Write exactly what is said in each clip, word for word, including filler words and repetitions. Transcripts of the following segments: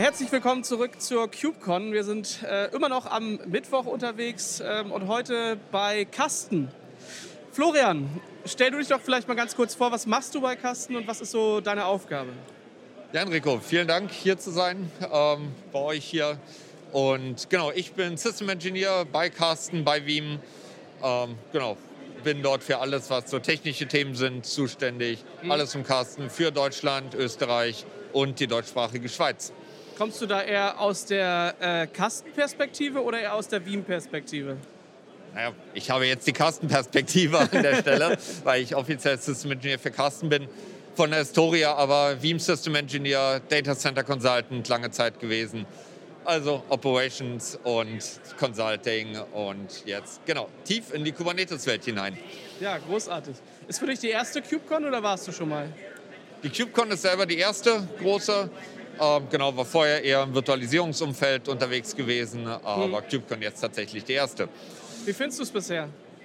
Herzlich willkommen zurück zur KubeCon. Wir sind äh, immer noch am Mittwoch unterwegs ähm, und heute bei Kasten. Florian, stell du dich doch vielleicht mal ganz kurz vor, was machst du bei Kasten und was ist so deine Aufgabe? Ja, Enrico, vielen Dank, hier zu sein, ähm, bei euch hier. Und genau, ich bin System Engineer bei Kasten, bei Veeam. Ähm, genau, bin dort für alles, was so technische Themen sind, zuständig. Mhm. Alles im Kasten für Deutschland, Österreich und die deutschsprachige Schweiz. Kommst du da eher aus der äh, Kastenperspektive oder eher aus der Veeam-Perspektive? Naja, ich habe jetzt die Kastenperspektive an der Stelle, weil ich offiziell System Engineer für Kasten bin. Von der Historia, aber Veeam System Engineer, Data Center Consultant lange Zeit gewesen. Also Operations und Consulting und jetzt, genau, tief in die Kubernetes-Welt hinein. Ja, großartig. Ist für dich die erste KubeCon oder warst du schon mal? Die KubeCon ist selber die erste große. Ähm, genau, war vorher eher im Virtualisierungsumfeld unterwegs gewesen, aber hm. KubeCon jetzt tatsächlich die erste. Wie findest du es bisher?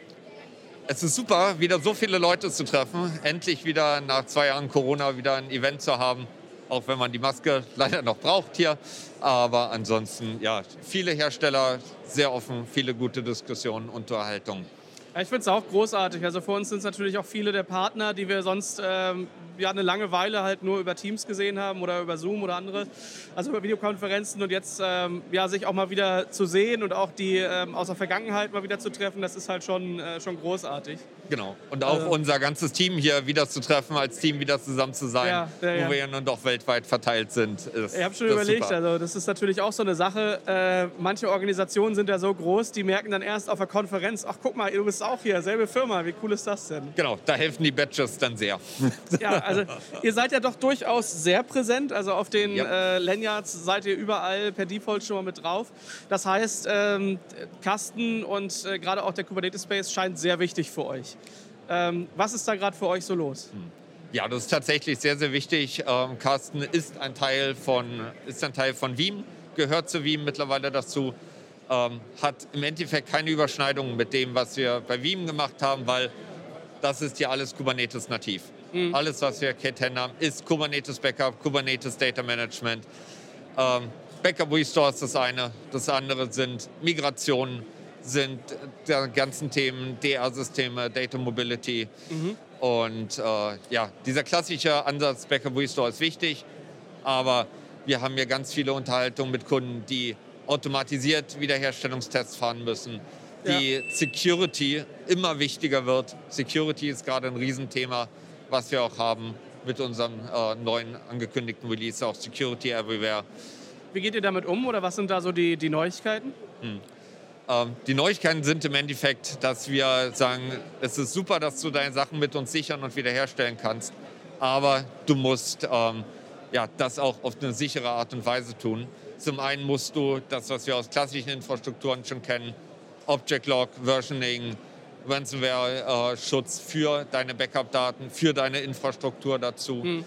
Es ist super, wieder so viele Leute zu treffen, endlich wieder nach zwei Jahren Corona wieder ein Event zu haben, auch wenn man die Maske leider noch braucht hier. Aber ansonsten, ja, viele Hersteller, sehr offen, viele gute Diskussionen, Unterhaltungen. Ja, ich finde es auch großartig. Also für uns sind es natürlich auch viele der Partner, die wir sonst ähm, ja, eine lange Weile halt nur über Teams gesehen haben oder über Zoom oder andere, also über Videokonferenzen und jetzt ähm, ja, sich auch mal wieder zu sehen und auch die ähm, aus der Vergangenheit mal wieder zu treffen, das ist halt schon, äh, schon großartig. Genau. Und auch also, unser ganzes Team hier wieder zu treffen, als Team wieder zusammen zu sein, ja, ja, ja. wo wir ja nun doch weltweit verteilt sind. Ist, ich habe schon überlegt, super. Also das ist natürlich auch so eine Sache. Äh, manche Organisationen sind ja so groß, die merken dann erst auf der Konferenz, ach guck mal, du bist auch hier, selbe Firma, wie cool ist das denn? Genau, da helfen die Badges dann sehr. Ja, also ihr seid ja doch durchaus sehr präsent, also auf den ja. äh, Lanyards seid ihr überall per Default schon mal mit drauf. Das heißt, ähm, Kasten und äh, gerade auch der Kubernetes Space scheint sehr wichtig für euch. Ähm, was ist da gerade für euch so los? Ja, das ist tatsächlich sehr, sehr wichtig. Ähm, Kasten ist ein Teil von, ist ein Teil von Veeam, gehört zu Veeam mittlerweile dazu. Ähm, hat im Endeffekt keine Überschneidungen mit dem, was wir bei Veeam gemacht haben, weil das ist ja alles Kubernetes nativ. Mhm. Alles, was wir K zehn haben, ist Kubernetes Backup, Kubernetes Data Management. Ähm, Backup Restore ist das eine. Das andere sind Migrationen, sind die ganzen Themen D R-Systeme, Data Mobility. Mhm. Und äh, ja, dieser klassische Ansatz Backup Restore ist wichtig, aber wir haben hier ganz viele Unterhaltungen mit Kunden, die automatisiert Wiederherstellungstests fahren müssen, die ja. Security immer wichtiger wird. Security ist gerade ein Riesenthema, was wir auch haben mit unserem äh, neuen angekündigten Release, auch Security Everywhere. Wie geht ihr damit um oder was sind da so die, die Neuigkeiten? Hm. Ähm, die Neuigkeiten sind im Endeffekt, dass wir sagen, es ist super, dass du deine Sachen mit uns sichern und wiederherstellen kannst, aber du musst ähm, ja, das auch auf eine sichere Art und Weise tun. Zum einen musst du das, was wir aus klassischen Infrastrukturen schon kennen, Object Log, Versioning, Ransomware-Schutz für deine Backup-Daten, für deine Infrastruktur dazu. Hm.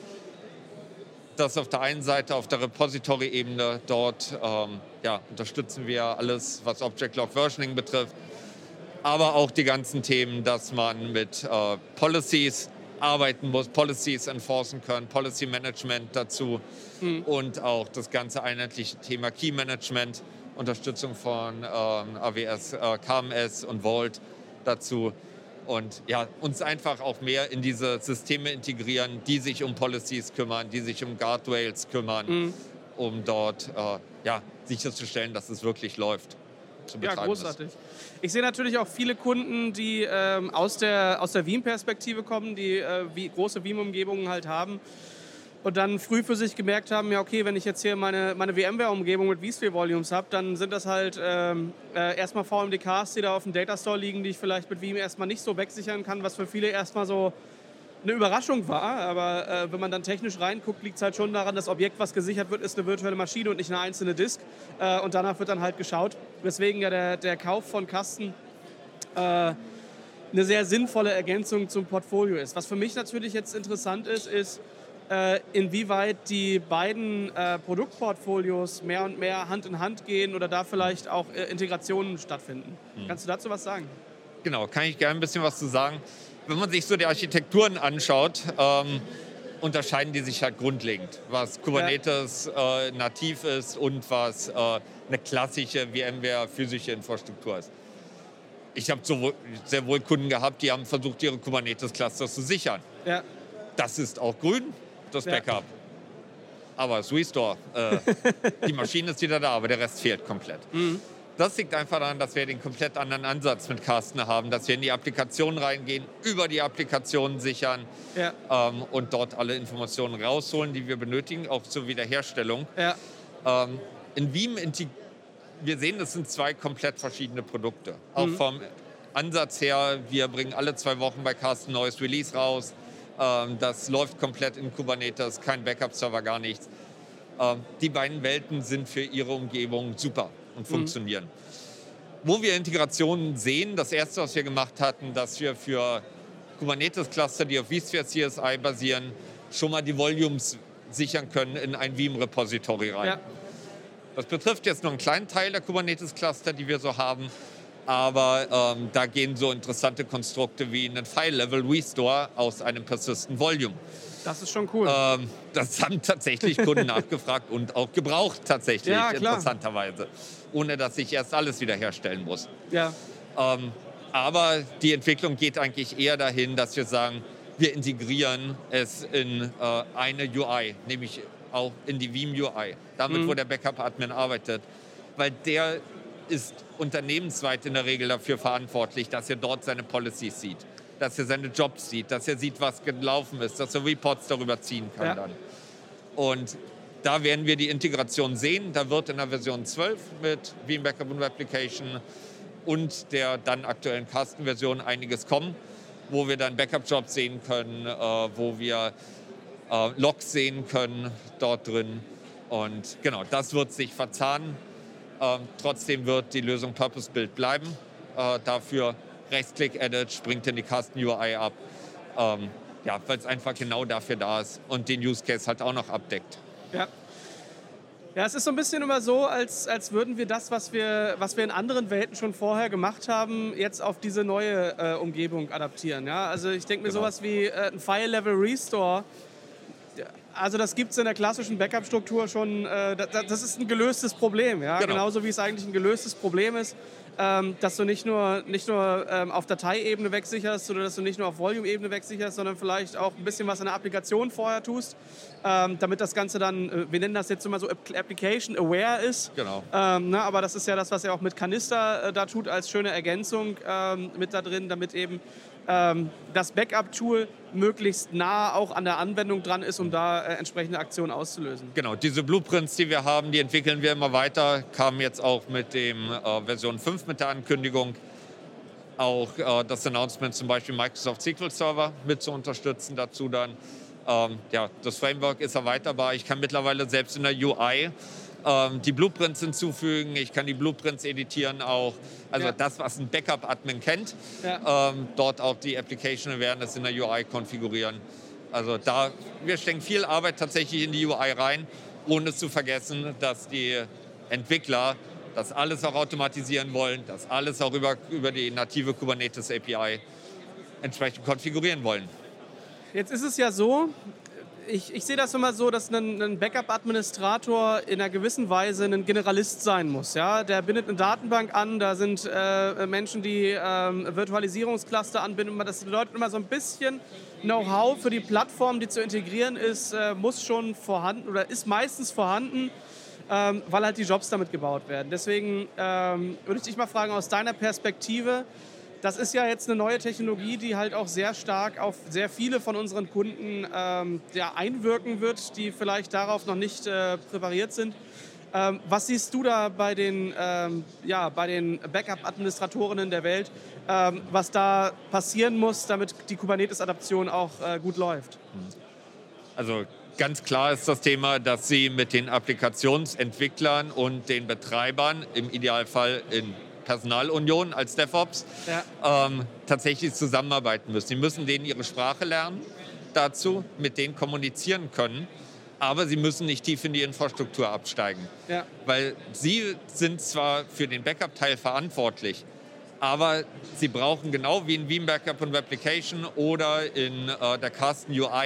Das auf der einen Seite, auf der Repository-Ebene, dort ähm, ja, unterstützen wir alles, was Object Log Versioning betrifft. Aber auch die ganzen Themen, dass man mit äh, Policies arbeiten muss, Policies enforcen können, Policy Management dazu hm. und auch das ganze einheitliche Thema Key Management, Unterstützung von ähm, A W S, äh, K M S und Vault dazu. Und ja, uns einfach auch mehr in diese Systeme integrieren, die sich um Policies kümmern, die sich um Guardrails kümmern, mhm. um dort äh, ja, sicherzustellen, dass es wirklich läuft. Ja, großartig. Ist. Ich sehe natürlich auch viele Kunden, die ähm, aus der, aus der Veeam-Perspektive kommen, die äh, wie, große Veeam-Umgebungen halt haben und dann früh für sich gemerkt haben, ja okay, wenn ich jetzt hier meine, meine VMware-Umgebung mit vSphere Volumes habe, dann sind das halt ähm, äh, erstmal V M D Ks, die da auf dem Datastore liegen, die ich vielleicht mit Veeam erstmal nicht so wegsichern kann, was für viele erstmal so eine Überraschung war. Aber äh, wenn man dann technisch reinguckt, liegt es halt schon daran, das Objekt, was gesichert wird, ist eine virtuelle Maschine und nicht eine einzelne Disk. Äh, und danach wird dann halt geschaut. Weswegen ja der, der Kauf von Kasten äh, eine sehr sinnvolle Ergänzung zum Portfolio ist. Was für mich natürlich jetzt interessant ist, ist, äh, inwieweit die beiden äh, Produktportfolios mehr und mehr Hand in Hand gehen oder da vielleicht auch äh, Integrationen stattfinden. Mhm. Kannst du dazu was sagen? Genau, kann ich gerne ein bisschen was zu sagen. Wenn man sich so die Architekturen anschaut, ähm, unterscheiden die sich halt grundlegend, was Kubernetes ja. äh, nativ ist und was äh, eine klassische VMware physische Infrastruktur ist. Ich habe sowohl, sehr wohl Kunden gehabt, die haben versucht, ihre Kubernetes-Cluster zu sichern. Ja. Das ist auch grün, das ja. Backup. Aber das Restore, äh, die Maschine ist wieder da, aber der Rest fehlt komplett. Mhm. Das liegt einfach daran, dass wir den komplett anderen Ansatz mit Carsten haben, dass wir in die Applikation reingehen, über die Applikationen sichern ja. ähm, und dort alle Informationen rausholen, die wir benötigen, auch zur Wiederherstellung. Ja. Ähm, in Veeam, wir sehen, das sind zwei komplett verschiedene Produkte. Auch mhm. vom Ansatz her, wir bringen alle zwei Wochen bei Carsten ein neues Release raus. Ähm, das läuft komplett in Kubernetes, kein Backup-Server, gar nichts. Ähm, die beiden Welten sind für ihre Umgebung super und funktionieren. Mhm. Wo wir Integrationen sehen, das erste, was wir gemacht hatten, dass wir für Kubernetes-Cluster, die auf vSphere C S I basieren, schon mal die Volumes sichern können in ein Veeam-Repository rein. Ja. Das betrifft jetzt nur einen kleinen Teil der Kubernetes-Cluster, die wir so haben, aber ähm, da gehen so interessante Konstrukte wie ein File-Level-Restore aus einem Persistent Volume. Das ist schon cool. Ähm, das haben tatsächlich Kunden nachgefragt und auch gebraucht tatsächlich, ja, interessanterweise. Ohne dass ich erst alles wiederherstellen muss. Ja. Ähm, aber die Entwicklung geht eigentlich eher dahin, dass wir sagen, wir integrieren es in äh, eine U I, nämlich auch in die Veeam U I. Damit, mhm. wo der Backup-Admin arbeitet. Weil der ist unternehmensweit in der Regel dafür verantwortlich, dass er dort seine Policies sieht, dass er seine Jobs sieht, dass er sieht, was gelaufen ist, dass er Reports darüber ziehen kann ja. dann. Und da werden wir die Integration sehen. Da wird in der Version zwölf mit Veeam Backup und Replication und der dann aktuellen Carsten-Version einiges kommen, wo wir dann Backup-Jobs sehen können, äh, wo wir äh, Logs sehen können dort drin. Und genau, das wird sich verzahnen. Ähm, trotzdem wird die Lösung Purpose-Built bleiben. Äh, dafür Rechtsklick-Edit springt in die Carsten-U I ab. Ähm, ja, weil es einfach genau dafür da ist und den Use-Case halt auch noch abdeckt. Ja. Ja, es ist so ein bisschen immer so, als, als würden wir das, was wir, was wir in anderen Welten schon vorher gemacht haben, jetzt auf diese neue äh, Umgebung adaptieren. Ja? Also ich denke mir genau. sowas wie äh, ein File-Level-Restore. Also das gibt es in der klassischen Backup-Struktur schon, äh, das, das ist ein gelöstes Problem. Ja? Genau. Genauso wie es eigentlich ein gelöstes Problem ist, ähm, dass du nicht nur, nicht nur ähm, auf Dateiebene wegsicherst oder dass du nicht nur auf Volume-Ebene wegsicherst, sondern vielleicht auch ein bisschen was in der Applikation vorher tust, ähm, damit das Ganze dann, äh, wir nennen das jetzt immer so Application-Aware ist. Genau. Ähm, ne, aber das ist ja das, was er auch mit Kanister äh, da tut, als schöne Ergänzung ähm, mit da drin, damit eben ähm, das Backup-Tool möglichst nah auch an der Anwendung dran ist, um da äh, entsprechende Aktionen auszulösen. Genau, diese Blueprints, die wir haben, die entwickeln wir immer weiter, kamen jetzt auch mit dem äh, Version fünf mit der Ankündigung, auch äh, das Announcement zum Beispiel Microsoft S Q L Server mit zu unterstützen dazu dann. Ähm, ja, das Framework ist erweiterbar. Ich kann mittlerweile selbst in der U I ähm, die Blueprints hinzufügen. Ich kann die Blueprints editieren auch. Also ja. das, was ein Backup-Admin kennt, ja. ähm, dort auch die Application Awareness in der U I konfigurieren. Also da, wir stecken viel Arbeit tatsächlich in die U I rein, ohne zu vergessen, dass die Entwickler das alles auch automatisieren wollen, das alles auch über, über die native Kubernetes A P I entsprechend konfigurieren wollen. Jetzt ist es ja so, ich, ich sehe das immer so, dass ein, ein Backup-Administrator in einer gewissen Weise ein Generalist sein muss. Ja? Der bindet eine Datenbank an, da sind äh, Menschen, die äh, Virtualisierungscluster anbinden. Das bedeutet immer so ein bisschen Know-how für die Plattform, die zu integrieren ist, äh, muss schon vorhanden oder ist meistens vorhanden, ähm, weil halt die Jobs damit gebaut werden. Deswegen ähm, würde ich dich mal fragen, aus deiner Perspektive, das ist ja jetzt eine neue Technologie, die halt auch sehr stark auf sehr viele von unseren Kunden ähm, ja, einwirken wird, die vielleicht darauf noch nicht äh, präpariert sind. Ähm, was siehst du da bei den, ähm, ja, bei den Backup-Administratorinnen der Welt, ähm, was da passieren muss, damit die Kubernetes-Adaption auch äh, gut läuft? Also ganz klar ist das Thema, dass sie mit den Applikationsentwicklern und den Betreibern im Idealfall in Personalunion als DevOps ja. ähm, tatsächlich zusammenarbeiten müssen. Sie müssen denen ihre Sprache lernen dazu, mit denen kommunizieren können, aber sie müssen nicht tief in die Infrastruktur absteigen. Ja. Weil sie sind zwar für den Backup-Teil verantwortlich, aber sie brauchen genau wie in Veeam Backup und Replication oder in äh, der Carsten U I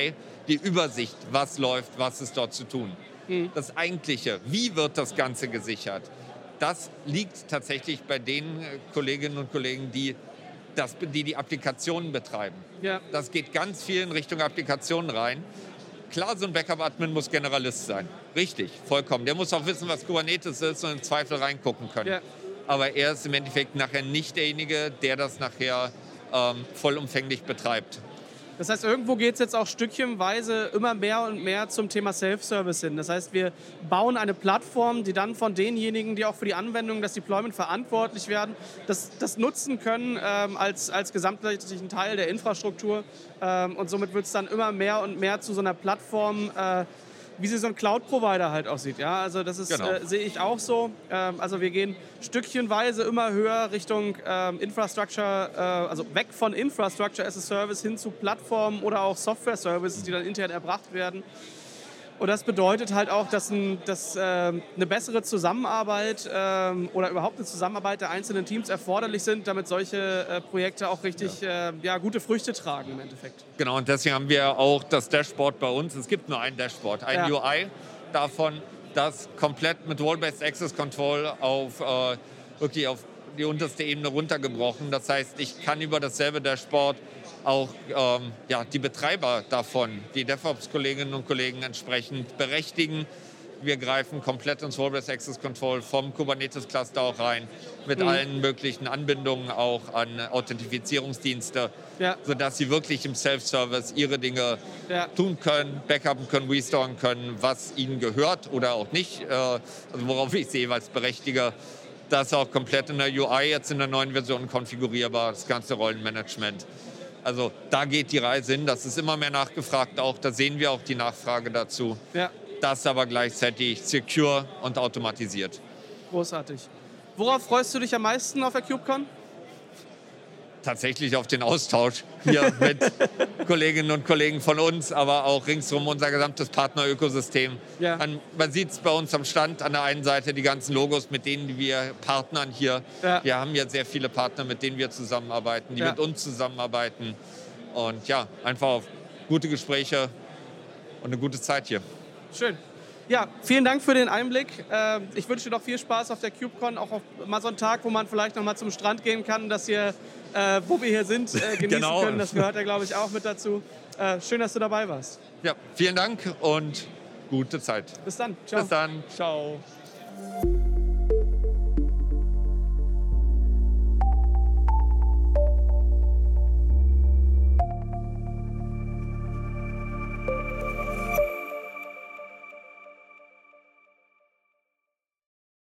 die Übersicht, was läuft, was ist dort zu tun. Mhm. Das Eigentliche, wie wird das Ganze gesichert, das liegt tatsächlich bei den Kolleginnen und Kollegen, die das, die, die Applikationen betreiben. Ja. Das geht ganz viel in Richtung Applikationen rein. Klar, so ein Backup-Admin muss Generalist sein. Richtig, vollkommen. Der muss auch wissen, was Kubernetes ist und im Zweifel reingucken können. Ja. Aber er ist im Endeffekt nachher nicht derjenige, der das nachher ähm, vollumfänglich betreibt. Das heißt, irgendwo geht es jetzt auch stückchenweise immer mehr und mehr zum Thema Self-Service hin. Das heißt, wir bauen eine Plattform, die dann von denjenigen, die auch für die Anwendung, das Deployment verantwortlich werden, das, das nutzen können ähm, als, als gesamtheitlichen Teil der Infrastruktur. Ähm, und somit wird es dann immer mehr und mehr zu so einer Plattform, äh, wie sie so ein Cloud-Provider halt aussieht. Ja, also das ist, genau. äh, sehe ich auch so. Ähm, also wir gehen stückchenweise immer höher Richtung ähm, Infrastructure, äh, also weg von Infrastructure as a Service hin zu Plattformen oder auch Software-Services, die dann intern erbracht werden. Und das bedeutet halt auch, dass, ein, dass äh, eine bessere Zusammenarbeit äh, oder überhaupt eine Zusammenarbeit der einzelnen Teams erforderlich sind, damit solche äh, Projekte auch richtig ja. Äh, ja, gute Früchte tragen im Endeffekt. Genau, und deswegen haben wir auch das Dashboard bei uns. Es gibt nur ein Dashboard, ein ja. U I davon, das komplett mit Role-Based Access Control auf, äh, wirklich auf die unterste Ebene runtergebrochen. Das heißt, ich kann über dasselbe Dashboard auch ähm, ja, die Betreiber davon, die DevOps-Kolleginnen und Kollegen entsprechend berechtigen. Wir greifen komplett ins Role-Based Access Control vom Kubernetes-Cluster auch rein, mit mhm. allen möglichen Anbindungen auch an Authentifizierungsdienste, ja. sodass sie wirklich im Self-Service ihre Dinge ja. tun können, backuppen können, restoren können, was ihnen gehört oder auch nicht, äh, also worauf ich sie jeweils berechtige. Das ist auch komplett in der U I jetzt in der neuen Version konfigurierbar, das ganze Rollenmanagement. Also da geht die Reise hin, das ist immer mehr nachgefragt auch, da sehen wir auch die Nachfrage dazu. Ja. Das aber gleichzeitig secure und automatisiert. Großartig. Worauf freust du dich am meisten auf der KubeCon? Tatsächlich auf den Austausch hier mit Kolleginnen und Kollegen von uns, aber auch ringsherum unser gesamtes Partnerökosystem. Ja. Man, man sieht es bei uns am Stand an der einen Seite, die ganzen Logos, mit denen wir partnern hier. Ja. Wir haben ja sehr viele Partner, mit denen wir zusammenarbeiten, die ja. mit uns zusammenarbeiten. Und ja, einfach auf gute Gespräche und eine gute Zeit hier. Schön. Ja, vielen Dank für den Einblick. Ich wünsche dir noch viel Spaß auf der KubeCon, auch auf mal so einen Tag, wo man vielleicht noch mal zum Strand gehen kann, dass ihr, wo wir hier sind, genießen genau. können. Das gehört ja, glaube ich, auch mit dazu. Schön, dass du dabei warst. Ja, vielen Dank und gute Zeit. Bis dann. Ciao. Bis dann. Ciao.